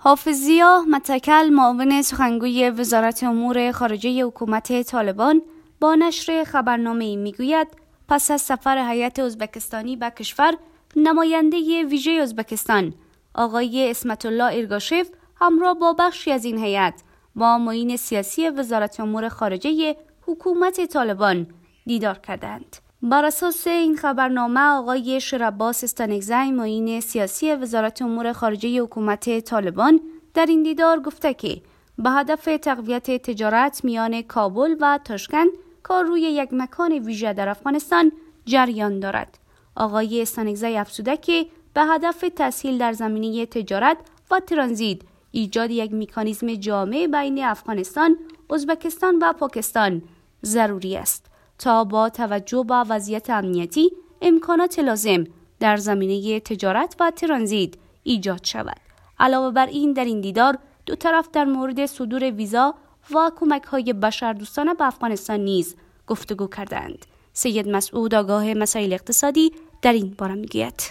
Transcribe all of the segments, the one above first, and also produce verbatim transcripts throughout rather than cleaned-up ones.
حافظ ضیا متکل، معاون سخنگوی وزارت امور خارجه حکومت طالبان، با نشر خبرنامه‌ای میگوید پس از سفر هیئت ازبکستانی به کشور، نماینده ویژه ازبکستان آقای اسمت الله ایرگاشف همراه با بخشی از این هیئت با معین سیاسی وزارت امور خارجه حکومت طالبان دیدار کردند. بر اساس این خبرنامه آقای شیرعباس استانکزی، معین سیاسی وزارت امور خارجه حکومت طالبان، در این دیدار گفته که به هدف تقویت تجارت میان کابل و تاشکند کار روی یک مکان ویژه در افغانستان جریان دارد. آقای استانکزی افزوده که به هدف تسهیل در زمینه تجارت و ترانزیت ایجاد یک مکانیزم جامع بین افغانستان، ازبکستان و پاکستان ضروری است تا با توجه به وضعیت امنیتی امکانات لازم در زمینه تجارت و ترانزیت ایجاد شود. علاوه بر این، در این دیدار دو طرف در مورد صدور ویزا و کمک‌های بشردوستانه به افغانستان نیز گفتگو کردند. سید مسعود، آگاه مسائل اقتصادی، در این باره میگوید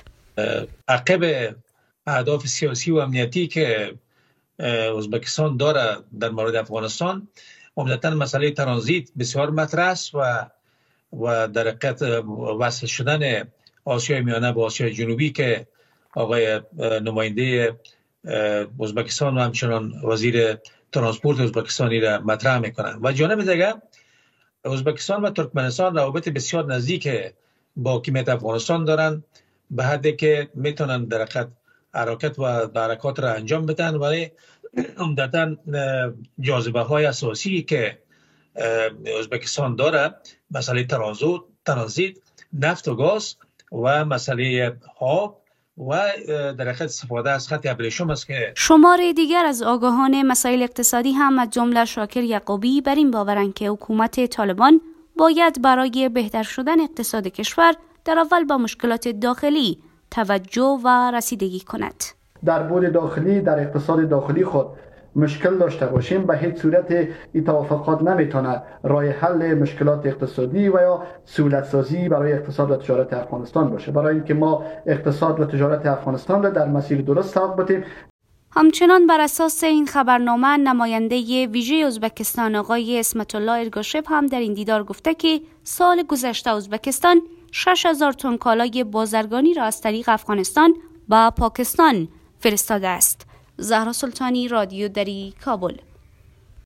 عقب اهداف سیاسی و امنیتی که ازبکستان داره در مورد افغانستان، عمدتاً مسئله ترانزیت بسیار مطرح است و و در حقیقت وصل شدن آسیای میانه با آسیای جنوبی که آقای نماینده ازبکستان و همچنان وزیر ترانسپورت ازبکستانی را مطرح میکنند. و جانب دیگر ازبکستان و ترکمنستان روابط بسیار نزدیک با حکومت افغانستان دارند، به حدی که میتونن در حقیقت حرکت و حرکات را انجام بدن، ولی عمدتاً جاذبه های اساسی که ازبکستان داره مسئله ترانزیت، نفت و گاز و مسئله آب و در حقیقت استفاده از خط ابریشم است. که شمار دیگر از آگاهان مسائل اقتصادی هم از جمله شاکر یعقوبی بر این باورند که حکومت طالبان باید برای بهتر شدن اقتصاد کشور در اول با مشکلات داخلی توجه و رسیدگی کند. در بود داخلی، در اقتصاد داخلی خود مشکل داشته باشیم، به هیچ صورت این توافقات نمیتونه راه حل مشکلات اقتصادی و یا سهولت سازی برای اقتصاد و تجارت افغانستان باشه. برای اینکه ما اقتصاد و تجارت افغانستان را در مسیر درست ساق بدیم. همچنان بر اساس این خبرنامه، نماینده ویژه ازبکستان آقای اسمت الله ایرگاشف هم در این دیدار گفته که سال گذشته ازبکستان شش هزار تن کالای بازرگانی را از طریق افغانستان به پاکستان فرستاده است. زهرا سلطانی، رادیو دری، کابل.